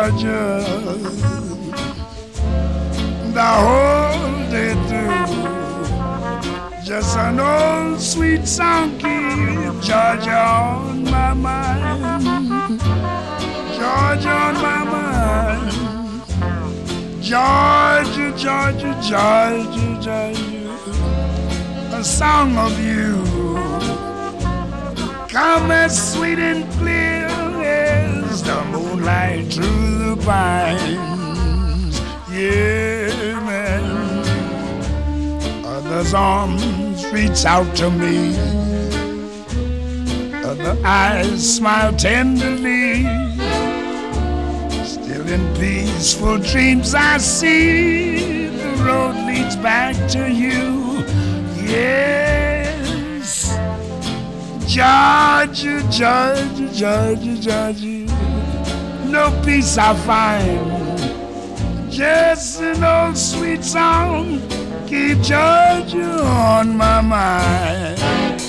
Georgia, the whole day through. Just an old sweet song keep Georgia on my mind. Georgia on my mind. Georgia, Georgia, Georgia, Georgia, a song of you. Come as sweet and clear as the moonlight through the pines. Yeah, man. Others' arms reach out to me. Other eyes smile tenderly. Still in peaceful dreams I see the road leads back to you. Yes, Georgia, Georgia, Georgia, Georgia, no peace I find. Just an old sweet song keep Georgia on my mind.